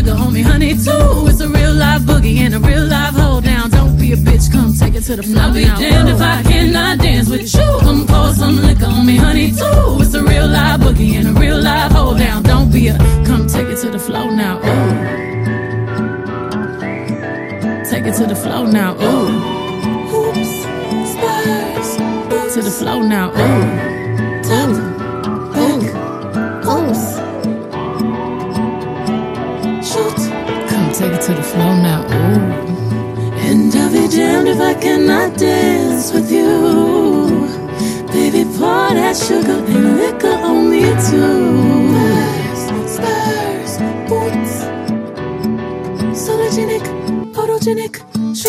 sugar on me, honey, too. It's a real live boogie and a real live hold down. Don't be a bitch, come take it to the floor. I'll be damned if I cannot dance with you. Come pour some liquor on me, honey, too. It's a real live boogie and a real live hold down. Don't be a, come take it to the floor now, ooh. Take it to the floor now, ooh. Hoops, spurs, to the floor now, ooh. Take it to the floor now, ooh. And I'll be damned if I cannot dance with you. Baby, pour that sugar and liquor on me too. Spurs, boots, sologenic, photogenic.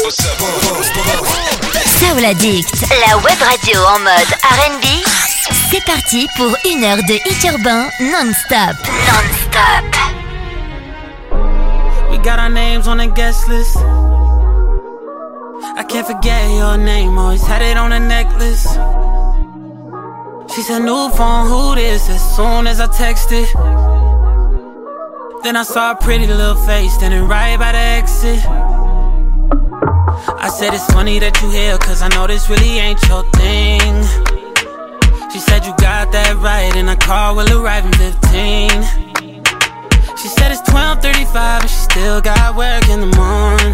Soul Addict, la web radio en mode R&B. C'est parti pour 1 heure de hit urbain non-stop. Non-stop. Got our names on the guest list. I can't forget your name, always had it on a necklace. She said, new phone, who this? As soon as I texted, then I saw a pretty little face standing right by the exit. I said, it's funny that you here, cause I know this really ain't your thing. She said, you got that right, and a car will arrive in 15. She said it's 12:35 and she still got work in the morning.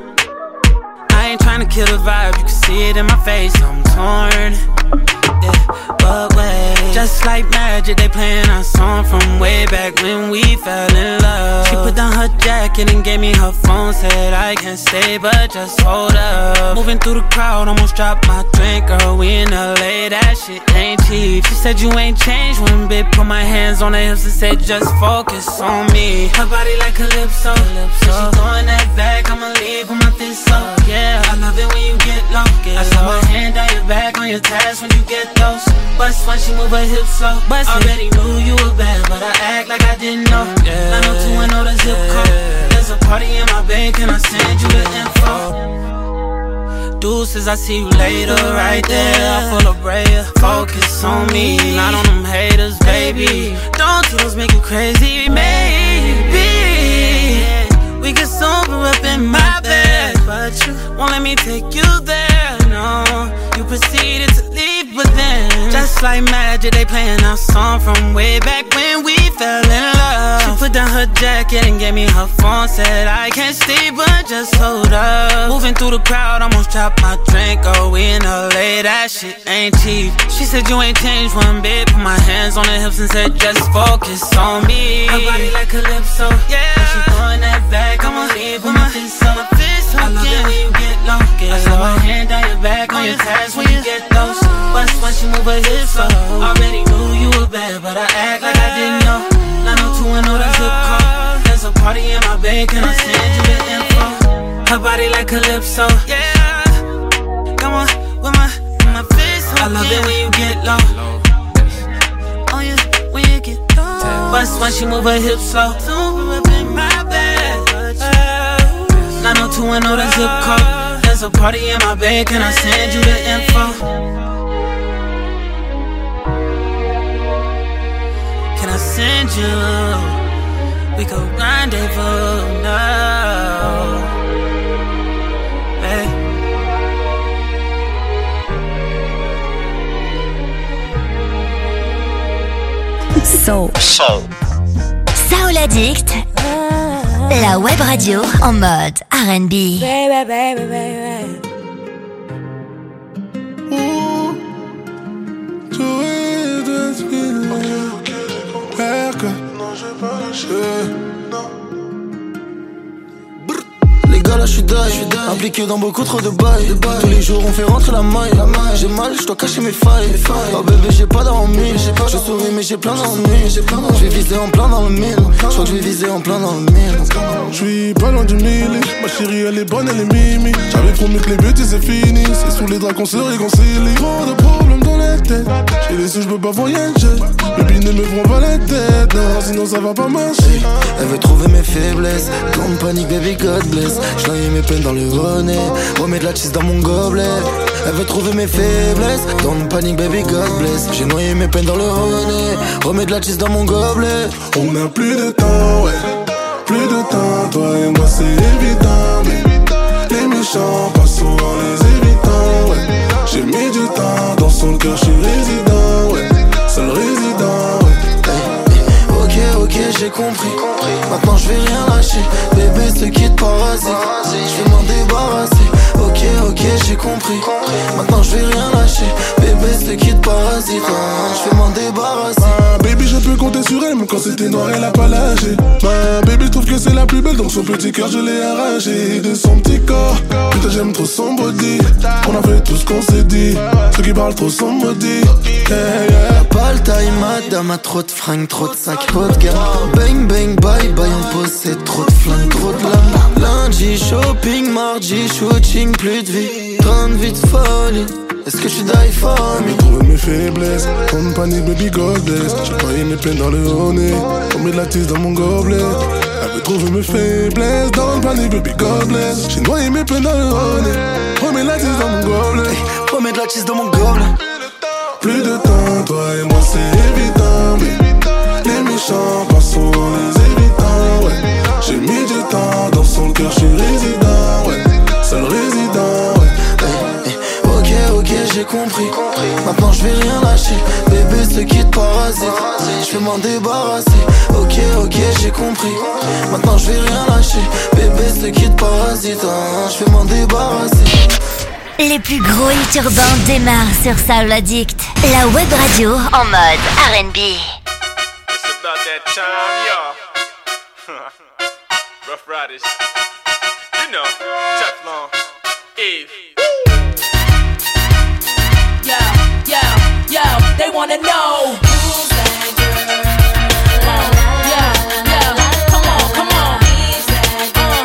I ain't tryna kill the vibe, you can see it in my face, I'm torn. Yeah, but wait, just like magic, they playing our song from way back when we fell in love. She put down her jacket and gave me her phone, said I can't stay, but just hold up. Moving through the crowd, almost dropped my drink, girl, we in LA, that shit ain't cheap. She said you ain't changed one bit, put my hands on her hips and said just focus on me. Her body like Calypso, she throwing that back, I'ma leave with my fist up. Yeah, I love it when you get low. I saw my hand down your back on your tats when you get those. Bust when she move her hips slow. Already knew you were bad, but I act like I didn't know. 902 and know the zip code. There's a party in my bank, can I send you the info? Deuces, I see you later, right there. Full of prayer, focus on me, not on them haters, baby. Don't those make you crazy, maybe we can sober up in my bed, but you won't let me take you there, no. You proceeded to leave, but then just like magic, they playing our song from way back when we fell in love. She put down her jacket and gave me her phone, said I can't stay, but just hold up. Moving through the crowd, almost dropped my drink, oh, we in LA, that shit ain't cheap. She said you ain't changed one bit, put my hands on her hips and said just focus on me. Her body like Calypso, yeah. When she throwing that back, I'ma leave with my fist up. I love it when you get low. I saw my hand down your back on your tats when you get those. Bust when she move her hips up. Already knew you were bad, but I act like I didn't know. 902 and know the zip code. There's a party in my bank, and I send you the info. Her body like Calypso, yeah. Come on, with my fist up. I love it when you get low. Oh yeah, when you get low. Bust when she move her hips slow. Super up in my bed. 902 and know the zip code. There's a party in my bank, and I send you the info. Can I send you? We go rendezvous now. Hey. Soul Addict, la web radio en mode R&B. Baby, baby, baby. Les gars là je suis die, impliqué dans beaucoup trop de bails. Tous les jours on fait rentrer la maille. J'ai mal, je dois cacher mes failles. Oh bébé j'ai pas d'ennui. Je souris mais j'ai plein d'ennuis. Je vais viser en plein dans le mille. Je crois que je vais viser en plein dans le mille. Je suis pas loin du mille. Ma chérie elle est bonne, elle est mimi. J'avais promis que les beautés c'est fini. C'est sous les draps qu'on se réconcilie. Trop de problèmes dans la tête. J'ai les sous, je peux pas voyager. Les bines me feront pas la tête. Non, sinon ça va pas marcher. Elle veut trouver mes faiblesses. Grande panique baby God bless. Je noyais mes peines dans le bonnet. Remets de la cheese dans mon gobelet. Elle veut trouver mes faiblesses. Grande panique baby God bless. J'ai noyé mes peines dans le bonnet. Remets de la cheese dans mon gobelet. On n'a plus de temps, ouais. Plus de temps. toi et moi c'est évident. Mais les méchants passent souvent les évitants, ouais. J'ai mis du temps, dans son cœur j'suis résident, ouais. Seul résident, ouais. Ok, j'ai compris. Maintenant je vais rien lâcher. Bébé se quitte parasite. Je vais m'en débarrasser. Ok, j'ai compris. Maintenant je vais rien lâcher. Bébé se quitte parasite. Je vais m'en débarrasser. Baby je peux compter sur elle, même quand c'était noir elle a pas lâché. Baby je trouve que c'est la plus belle, donc son petit cœur je l'ai arraché de son petit corps. Putain j'aime trop son body. On a fait tout ce qu'on s'est dit. Ceux qui parlent trop sont maudits. Y'a pas le time, madame a trop de fringues, trop de sacs, trop de gamme. Bang bang bye bye, on possède trop de flingues, trop de lames. Lundi shopping, mardi shooting, plus de vie, train de vie de folie. Est-ce que je suis die for me? Trouver mes faiblesses, compagnie baby God bless. J'ai noyé mes peines dans le honey, on met de la tisse dans mon gobelet. Elle veut trouver mes faiblesses dans le panier baby God bless. J'ai noyé mes peines dans le honey, remets de la tisse dans mon gobelet. Remets de la tisse dans mon gobelet. Plus de temps, toi et moi c'est évident. Mais les méchants passent souvent les évitants, ouais. J'ai mis du temps, dans son cœur j'suis résident, ouais. Seul résident, ouais. Ok, j'ai compris. Maintenant je vais rien lâcher. Bébé se quitte parasite. Je vais m'en débarrasser. Ok, j'ai compris. Maintenant je vais rien lâcher. Bébé se quitte parasite. Je vais m'en débarrasser. Les plus gros hits urbains démarrent sur Soul Addict, la web radio en mode R&B. It's about that time, y'all. Rough Riders. You know, Teflon, Eve. Yo, they wanna know who's that girl? Come on. Come on, who's that girl?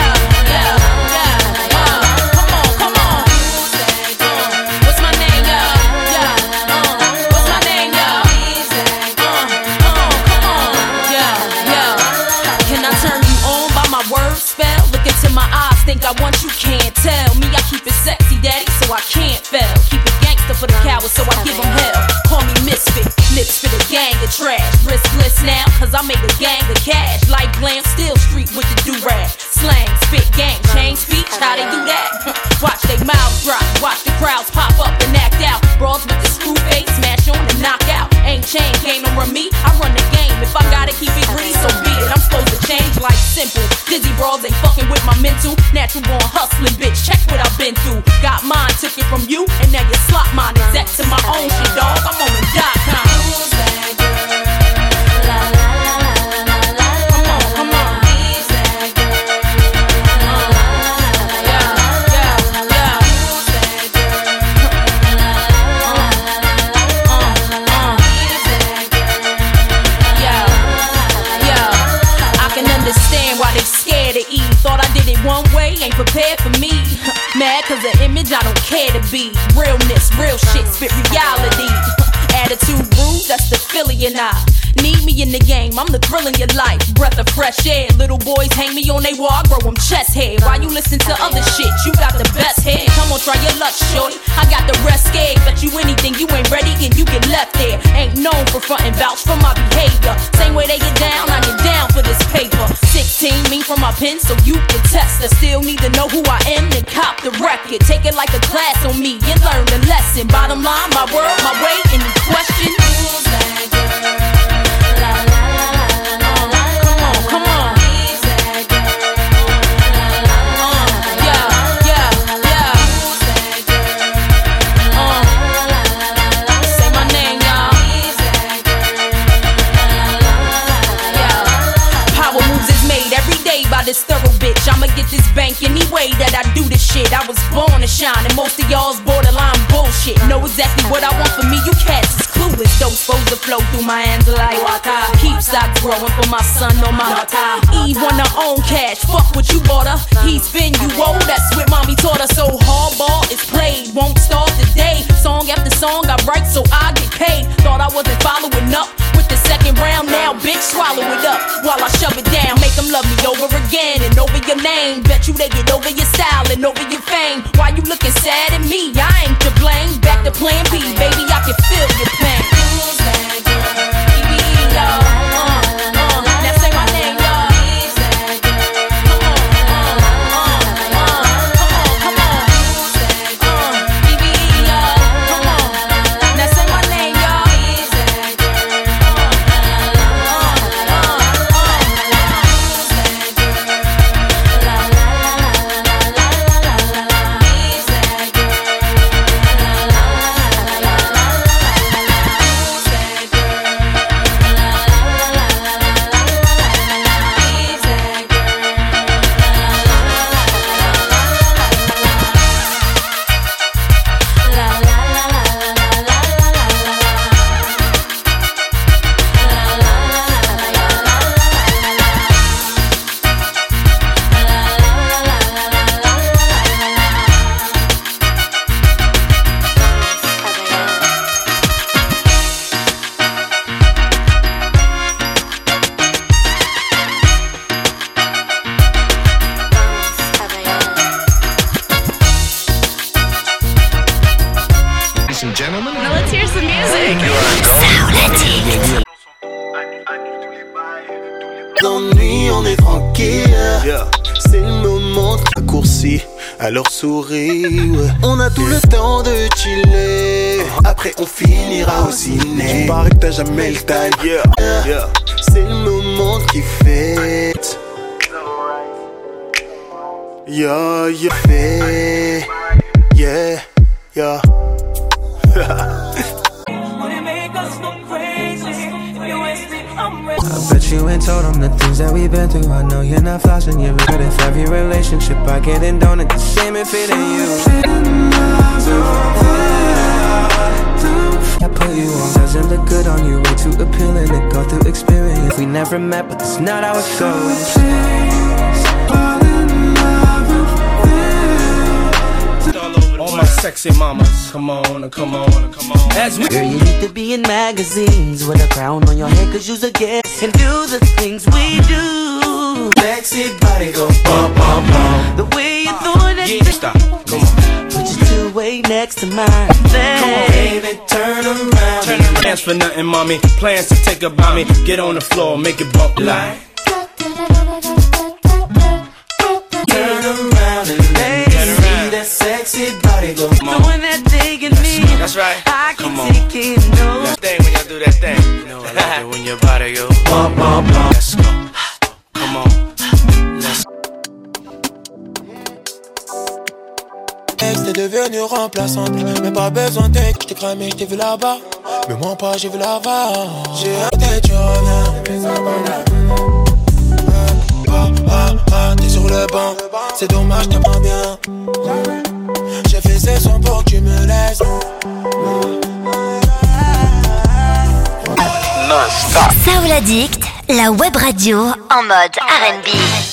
What's my name, what's my name, Can I turn you on by my word spell? Look into my eyes, think I want you, can't tell me. I keep it sexy, daddy, so I can't fail. Keep it gangster for the cowards, so I give them hell. Call me misfit, lips for the gang of trash. Riskless now, cause I made a gang of cash. Like glam, still street with the do-rag. Slang, spit, gang, change speech, how they do that? Watch they mouths drop, watch the crowds pop up and act out. Brawls with the screw face, smash on and knock out. Ain't chain, game don't run me, I run the game. If I gotta keep it green, so be it. I'm supposed to change like simple. Dizzy brawls ain't fucking with my mental. Natural born hustling, bitch, check what I've been through. Got mine, took it from you, and now you slot mine. Exact to my own shit, dog, I'm on the .com. Who's that girl? La la la la la la. Come on. Who's that girl? La la la la la. Who's that girl? La la la la la. Who's that girl? I can understand why they scared of Eve. Thought I did it one way, ain't prepared for me. Mad cause the image I don't care to be. Realness, real shit, spit reality. Attitude rude, that's the Philly and I. Need me in the game, I'm the thrill in your life. Breath of fresh air, little boys hang me on they wall, I grow them chest hair. Why you listen to other shit? You got the best head. Come on, try your luck, shorty. I got the rest scared. Bet you anything, you ain't ready and you get left there. Ain't known for front and vouch for my behavior. Same way they get down, I get down for this paper. 16, me from my pen, so you can test. I still need to know who I am and cop the record. Take it like a class on me and learn the lesson. Bottom line, my world, my way, any question? Who's that girl? La la la la la. Come on. Who's that girl? La la la la la. Who's that girl? La la la la. Say my name, y'all. Who's that girl? La la la la. Power moves is made every day by this thorough bitch. I'ma get this bank any way that I do this shit. I was born to shine, and most of y'all's borderline bullshit. Know exactly what I want for me, you cats is clueless. Don't supposed to flow through my hands like water. Keep stock growing for my son on my water. Eve want her own cash, fuck what you bought her. He spin you old, that's what mommy taught her. So hardball is played, won't start today. Song after song I write so I get paid. Thought I wasn't following up with the second round, now bitch swallow it up while I shove it down. Make them love me over again and over your name. Bet you they get over your style and over your fame. Why you looking sad at me? I ain't to blame. Back to plan B, baby, I can feel your pain. Who's that girl? Now say my name, y'all. Who's that girl? tranquille. C'est le moment raccourci, alors souris, ouais. On a tout le temps de chiller. Après on finira au ciné. Tu parais que t'as jamais le time. C'est le moment qui fait. Fait. I bet you ain't told them the things that we've been through. I know you're not flossing, you're good at every relationship I get in, don't it the same if it ain't you. I put you on, doesn't look good on you, way too appealing to go through experience. We never met, but that's not how it goes. All my sexy mamas, come on, come on, come on. As we girl, you need to be in magazines with a crown on your head, cause you's a guest and do the things we do. Sexy body go bum bum bum. The way you throw that yeah, stop, come on. Put your two way next to mine. Come on, baby, turn around. Turn around. Dance for nothing, mommy. Plans to take about me. Get on the floor, make it bump like. Turn around and let me see that sexy body go. Doing that thing in me. That's right. I Come can on. take it, no. That thing when y'all do that thing. You know I like it when your body go bump, bump, bump. Let's go. Come on. Let's go. T'es devenue remplaçante, mais pas besoin d'être. J't'ai cramé, j't'ai vu là-bas. Mais moi pas, j'ai vu là-bas. J'ai hâte, tu reviens. T'es sur le banc, c'est dommage, t'es pas bien. J'ai fait ces sons pour que tu me laisses. Non-stop. Soul Addict, la web radio en mode R&B.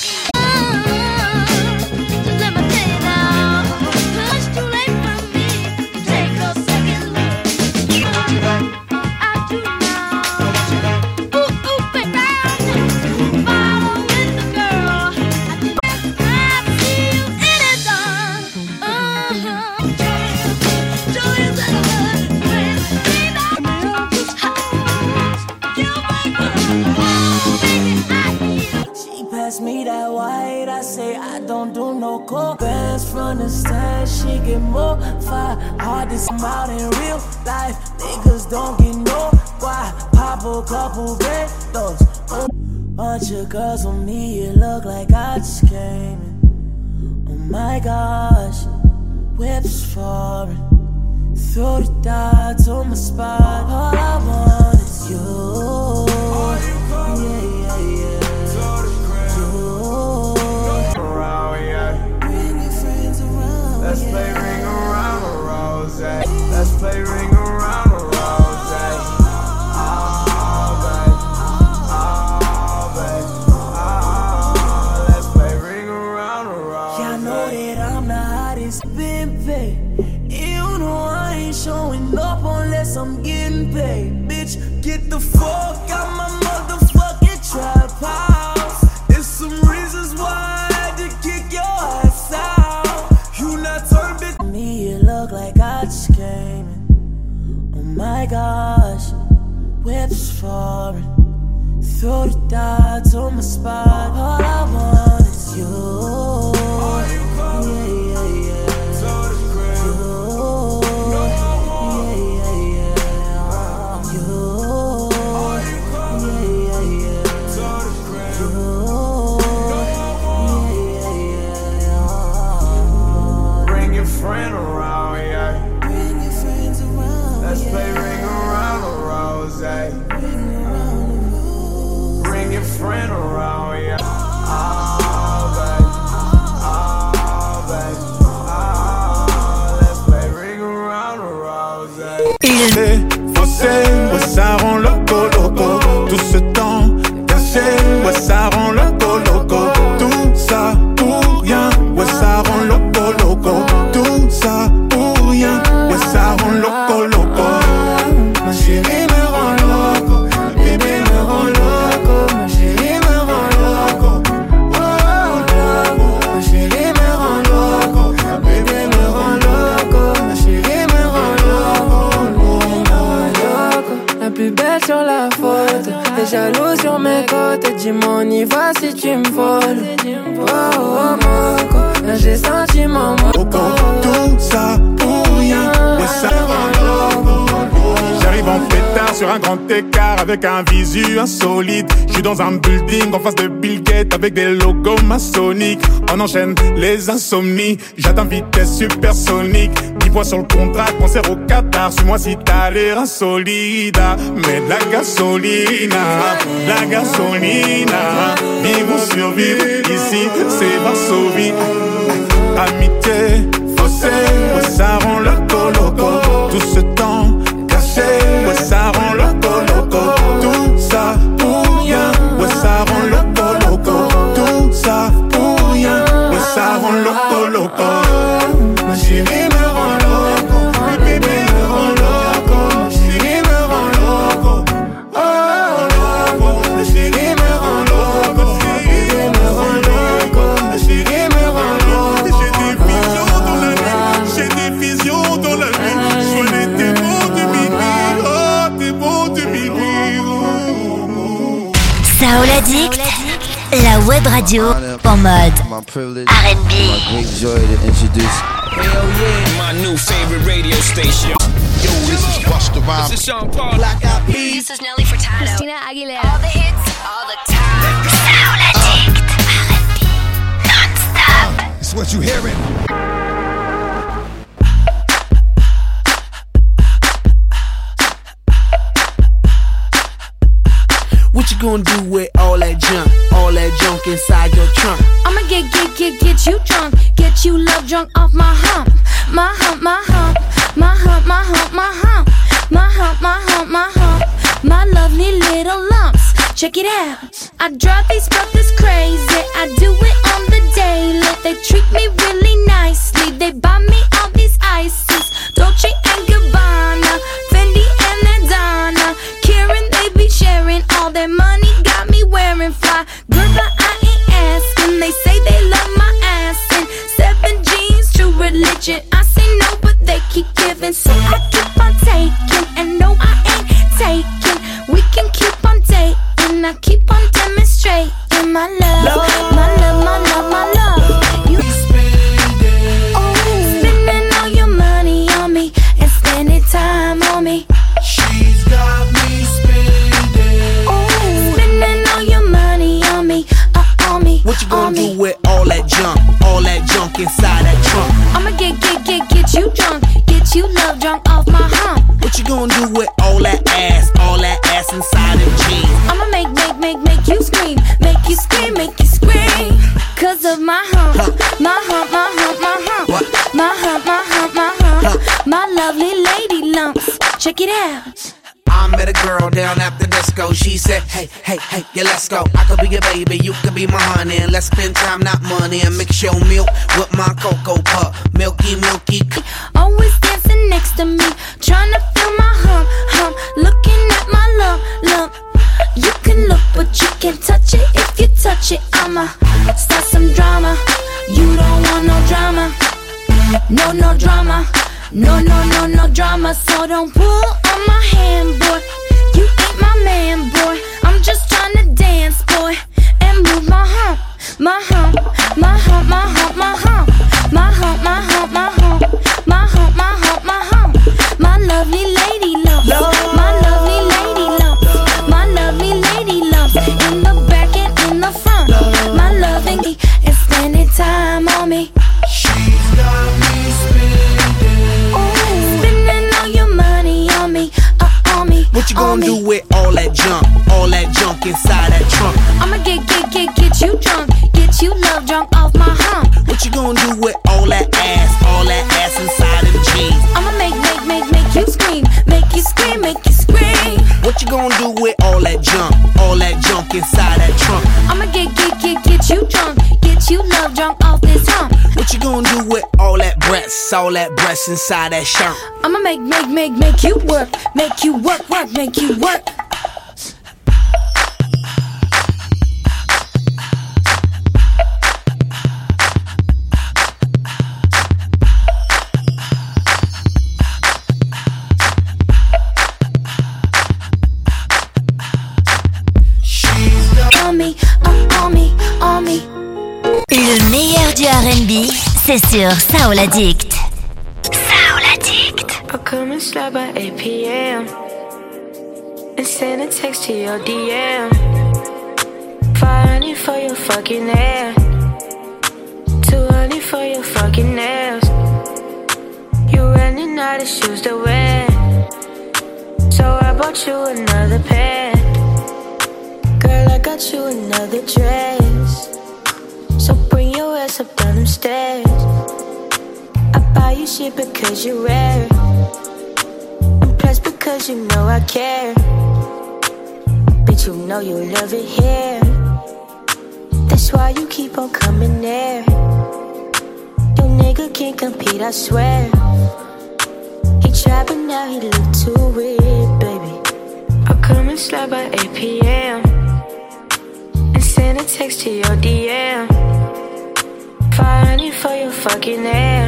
Me that white, I say I don't do no coke. Bands from the stand, she get more fire. Hard to smile in real life, niggas don't get no why. Pop a couple bandos, bunch of girls on me, it look like I just came in. Oh my gosh, whips foreign, throw the dots on my spot. All I want is you. Yeah, yeah, yeah. Let's play ring around the rose. Let's play ring around the rose. Oh, babe. Oh, babe. Oh, let's play ring around the rose. Y'all know that I'm the hottest been paid. You know I ain't showing up unless I'm getting paid. Bitch, get the fuck out my motherfucking trap house. There's some reasons why I had to kick your ass out. Me, it look like I just came in. Oh my gosh, whips foreign, throw the dots on my spot. All I want is you. Yeah, yeah, yeah. Friend around, yeah. Bring your friends around. Let's play ring around the rose. Bring your friend around, yeah. Oh, babe. Oh, babe. Oh, let's play ring around the rose. Foncé, ouais, ça rend loco, loco. Tout ce temps caché, ouais, ça rend loco, loco. Tout ça pour rien, ouais, ça rend loco, loco. Tout ça pour rien, ouais, ça rend loco, loco. Ma chérie me rend loco, bébé me rend loco. Ma chérie me rend loco, oh, loco. Ma chérie me rend loco, bébé me rend loco. Ma chérie me rend loco, loco. La plus belle sur la photo, les jaloux sur mes côtes. côté, dis-moi on y va si tu me voles. Oh, oh, Moco, là j'ai senti mon Moco. Tout ça pour rien, ouais ça rend loco. J'arrive en pétard sur un grand écart avec un visu insolite. J'suis dans un building en face de Bill Gates avec des logos maçonniques. On enchaîne les insomnies, j'atteins vitesse supersonique. 10 points sur le contrat, concert au Qatar. Suis-moi si t'as l'air insolide. Mets de la gasolina, vivre ou survivre, ici c'est Varsovie. Amitié, fossé, ouais ça rend loco. Tout ce temps caché, ouais ça rend loco. Tout ça pour rien, ouais ça rend loco. Tout ça pour rien, ouais ça rend loco. Ma chérie me rend loco, ma bébé me rend loco. Ma chérie me rend loco, oh loco. Ma chérie me rend loco, ma chérie me rend loco. Ma chérie me rend loco. J'ai des visions dans la nuit, sois tes bons de minuit, oh tes bons de minuit. Soul Addict, la web radio en mode R&B. Great joy to introduce. Hell yeah, my new favorite radio station. Yo, this is Busta Rhymes. This is Sean Paul. Black Eyed Peas. This is Nelly Furtado. Christina Aguilera. All the hits, all the time. Soul Addict, R&B, non-stop. It's what you hearing. What you gonna do with all that junk inside your trunk? I'ma get you drunk, get you love drunk off my hump, my hump, my hump, my hump, my hump, my hump, my hump, my hump, my hump, my lovely little lumps. Check it out. I drive these brothers crazy. I do it on the daily. They treat me really nicely. They buy me all these ices, Dolce and Gabbana, Fendi and Adana. Karen, they be sharing all their money. Got me wearing fly. Girl, but I ain't asking. They say they love my ass and 7 jeans, true religion. I say no, but they keep giving, so I keep on taking. And no, I ain't taking. We can keep on dating. I keep on demonstrating my love, my love, my love, my love. You spending all your money on me and spending time on me. She's got me spending. Spending all your money on me, on me. What you gonna do with all that junk inside that trunk? I'ma get you drunk, get you love drunk off my hump. What you gonna do with all that ass inside them jeans? I'ma make you scream, make you scream, make you scream. Cause of my hump, my hump, my hump, my hump. What? My hump, my hump, my hump. My lovely lady lumps. Check it out. I met a girl down at the disco. She said, hey, yeah, let's go. I could be your baby, you could be my honey. And let's spend time, not money. And mix your milk with my cocoa pup. Milky. Always dancing next to me, trying to feel my hump. Looking at my lump. You can look, but you can't touch it. If you touch it, I'ma start some drama. You don't want no drama. No drama. No drama. So don't pull on my hand, boy. You ain't my man, boy. I'm just trying to dance, boy, and move my hump. My hump, my hump, my hump, my hump. My hump, my hump, my hump. My hump, my hump, my hump. My lovely lady lumps. My lovely lady lumps. My lovely lady lumps. In the back and in the front. My loving me and spending time on me. She's got me spending. Spending all your money on me, on me. What you gonna do with all that junk inside that trunk? I'ma get you drunk, get you love drunk off my hump. What you gonna do with all that ass inside them jeans? I'ma make you scream, make you scream, make you scream. What you gonna do with all that junk inside that trunk? I'ma get you drunk, get you love drunk off this hump. What you gonna do with all that breasts inside that shirt? I'ma make you work, make you work, make you work. du R&B, c'est sur Soul Addict. Soul Addict. I'll come and slide by 8 p.m. and send a text to your DM. 500 for your fucking hair, 200 for your fucking nails. You running out of shoes to wear, so I bought you another pair. Girl, I got you another dress, so bring your ass up down them stairs. I buy you shit because you're rare, and plus because you know I care. Bitch, you know you love it here, that's why you keep on coming there. Your nigga can't compete, I swear. He tried but now he look too weird, baby. I'll come and slide by 8 p.m. and send a text to your DM. 500 for your fucking hair,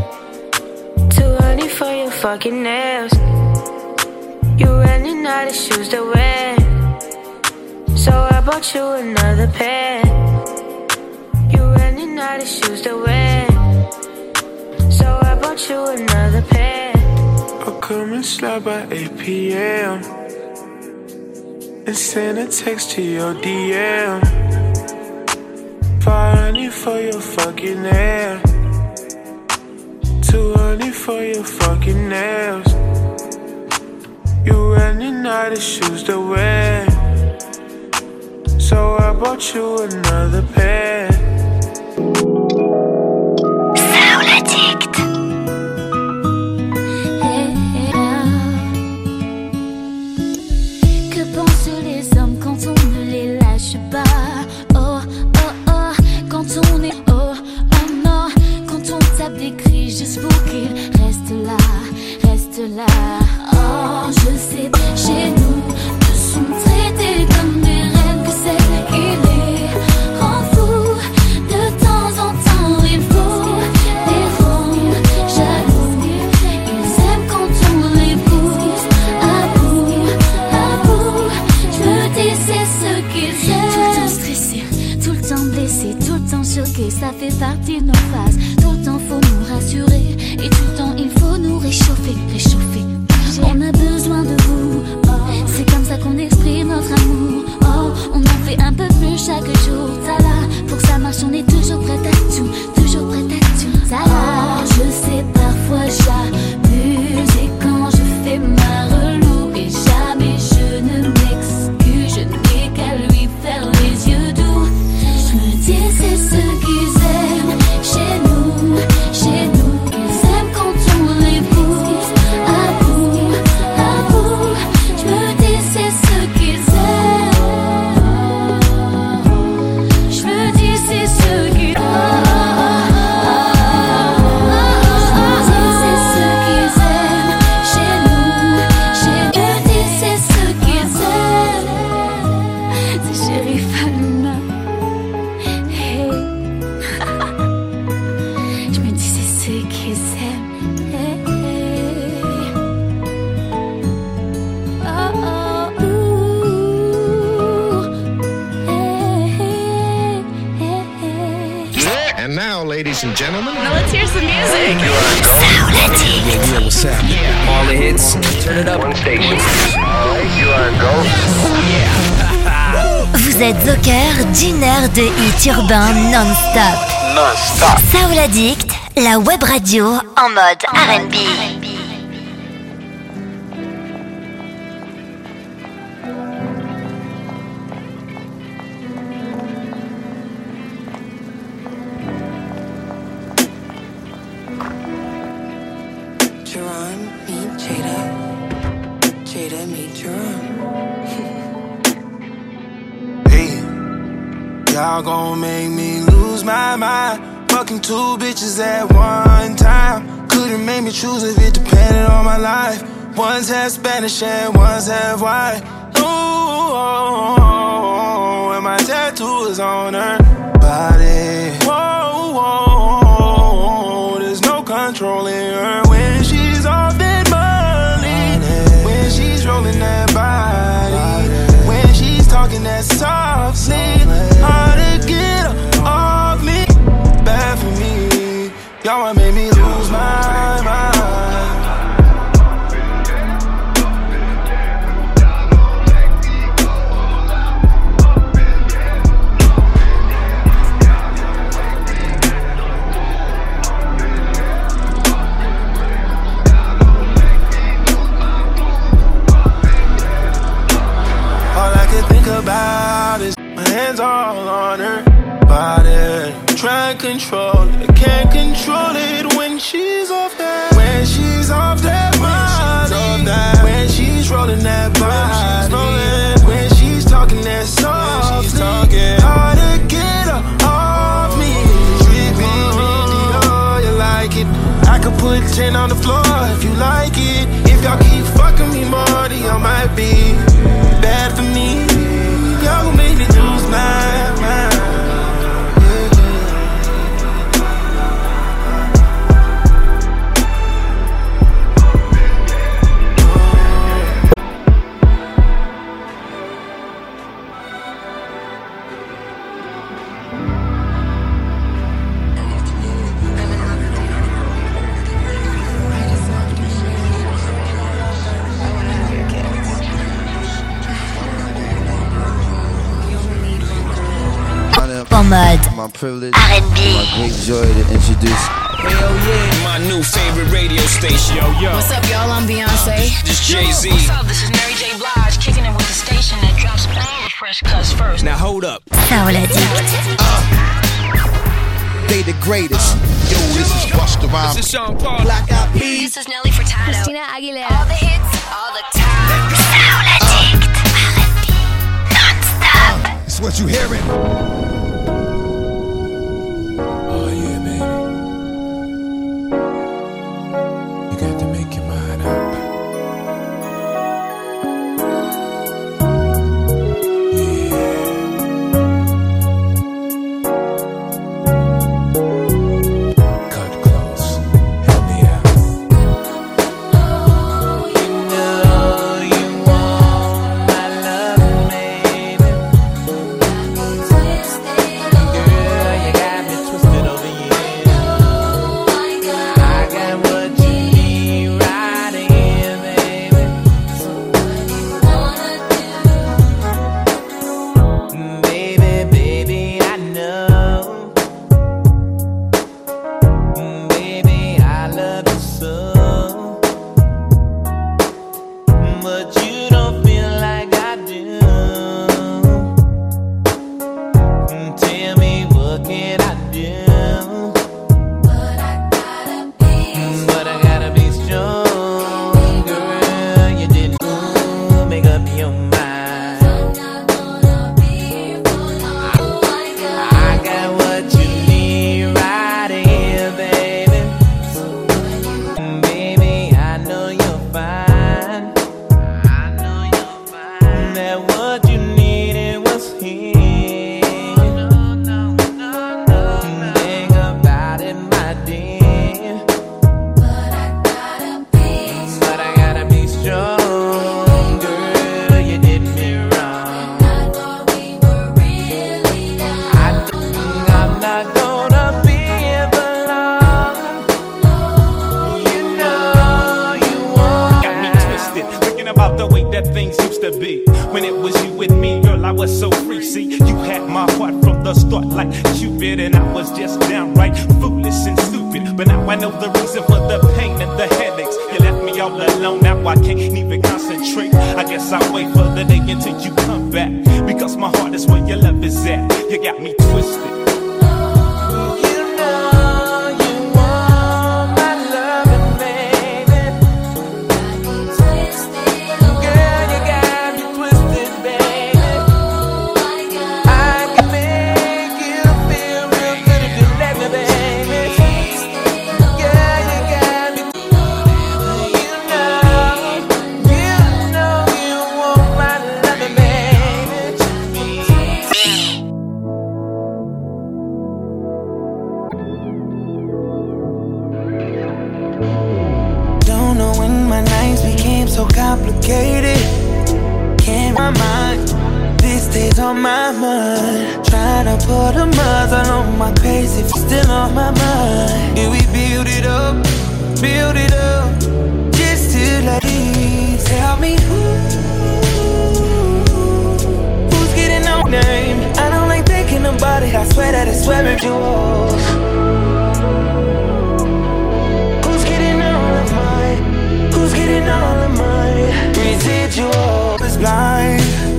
200 for your fucking nails. You running out of shoes to wear, so I bought you another pair. You running out of shoes to wear, so I bought you another pair. I'll come and slide by 8 p.m. and send a text to your DM. 500 for your fucking hair, 200 for your fucking nails. You running out of shoes to wear, so I bought you another pair. Soul Addict. Que pensent les hommes quand on ne les lâche pas? Oh, oh, oh, quand on est oh, oh non, quand on tape des cris juste pour qu'ils restent là, restent là. Oh, je sais, chez nous, nous sommes traités comme des reines, que c'est qui les rend fous. De temps en temps, il faut les rendre jaloux. Ils aiment quand on les pousse à bout, à bout. Je me dis, c'est ce qu'ils aiment. Tout le temps stressé, tout le temps blessé, tout le temps choqué, ça fait partie de nos phases. Tout le temps, faut nous rassurer, et tout le temps, il faut nous réchauffer, réchauffer. On a besoin de vous, oh, c'est comme ça qu'on exprime notre amour. Oh, on en fait un peu plus chaque jour. Ça là, pour que ça marche, on est toujours prête à tout, toujours prête à tout. Ça là, je sais parfois j'abuse et quand je fais ma relou et jamais je ne m'excuse, je n'ai qu'à lui faire les yeux doux. Je me dis c'est ce qu'ils aiment chez nous, chez nous. Ils aiment quand on les pousse à bout, à bout. Je me dis c'est ce qu'ils aiment. Je me dis c'est ce qu'ils aiment. Ladies and gentlemen, now let's hear some music. Yeah, what's happening? All the hits, turn it up. One station. Alright, you are go. Vous êtes au cœur d'une heure de hits urbains non-stop. Non-stop. Soul Addict, la web radio en mode R&B. Y'all gon' make me lose my mind. Fucking two bitches at one time. Couldn't make me choose if it depended on my life. One's half Spanish and one's half white. Ooh, and my tattoo is on her body. Whoa, whoa, there's no controlling her when she's off that money. When she's rolling that body. When she's talking that softly. Hard to get her off me. Bad can't control it. I can't control it when she's off that. When she's off that money. When she's rolling that body. When she's talking that softly. Hard to get her off me. Dripping in oh, you like it. I could put 10 on the floor if you like it. If y'all keep fucking me more, then y'all might be bad for me. Y'all gon' make me lose my mind. En mode my privilege, R&B. my great joy to introduce. Hell yeah, my new favorite radio station. Yo. What's up, y'all? I'm Beyonce. This Jay-Z. What's up? This is Mary J. Blige, kicking it with the station that drops all the fresh cuts first. Now hold up. Soul Addict. They the greatest. Yo, this is Busta Rhymes. This is Sean Paul. Black Eyed Peas. This is Nelly Furtado. Christina Aguilera. All the hits, all the time. Soul Addict. R&B. Non-stop. It's what you hearing.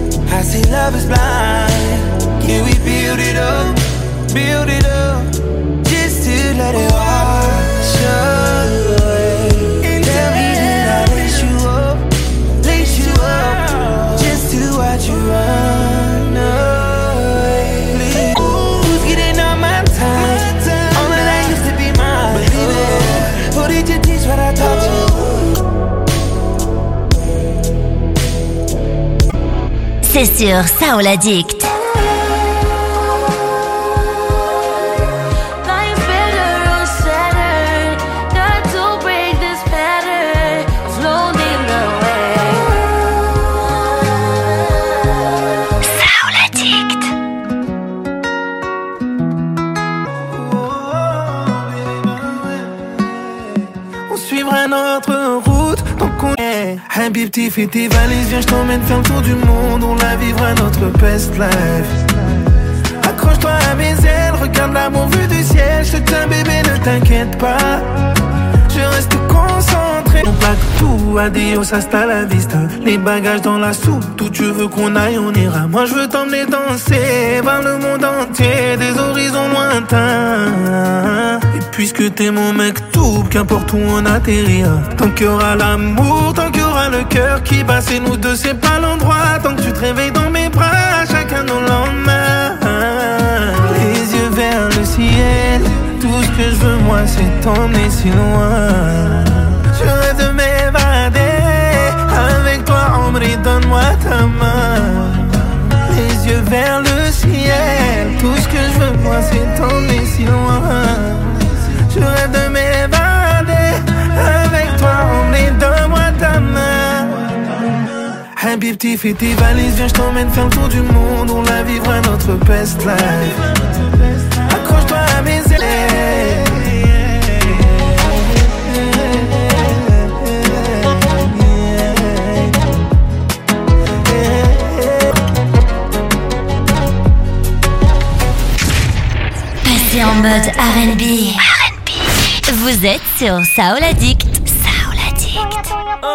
Love is blind. Yeah, we build it up, c'est sur Soul Addict. Notre route, donc on est Habibti, fais tes valises, viens je t'emmène faire le tour du monde. On la vivra notre best life. Accroche-toi à mes ailes, regarde l'amour vu du ciel. Je te tiens bébé, ne t'inquiète pas. Je reste concentré. On pack tout, adios, hasta la vista. Les bagages dans la soupe, où tu veux qu'on aille, on ira. Moi je veux t'emmener danser, voir le monde entier, des horizons lointains. Et puisque t'es mon mec tout, qu'importe où on atterrira. Tant qu'il y aura l'amour, tant qu'il y aura le cœur qui bat, c'est nous deux, c'est pas l'endroit. Tant que tu te réveilles dans mes bras, chacun nos lendemains. Les yeux vers le ciel, tout ce que je veux moi c'est t'emmener si loin. Je rêve de m'évader, avec toi Omri, donne-moi ta main. Les yeux vers le ciel, tout ce que je veux moi c'est t'emmener si loin. Je rêve de m'évader, avec toi Omri, donne-moi ta main. Habibti, fais tes valises, viens je t'emmène faire le tour du monde. On la vivra notre best life. Accroche-toi à mes ailes. Passez en mode R&B. Vous êtes sur Soul Addict. Soul Addict.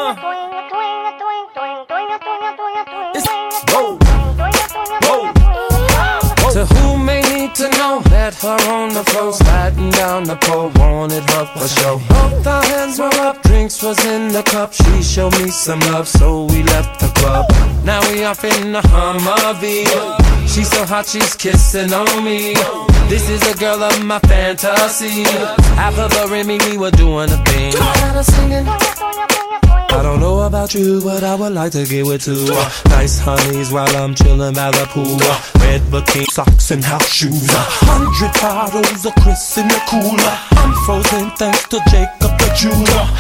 To who may need to know, met her on the floor, sliding down the pole, wanted her for show. Both our hands were up, drinks was in the cup. She showed me some love, so we left the club. Now we off in the Humvee. She's so hot, she's kissing on me. This is a girl of my fantasy. After the Remy, we were doing a thing. I don't know about you, but I would like to get with two nice honeys while I'm chilling by the pool. Red bikini, socks and house shoes. 100 bottles of Chris in the cooler. I'm frozen thanks to Jacob the jeweler.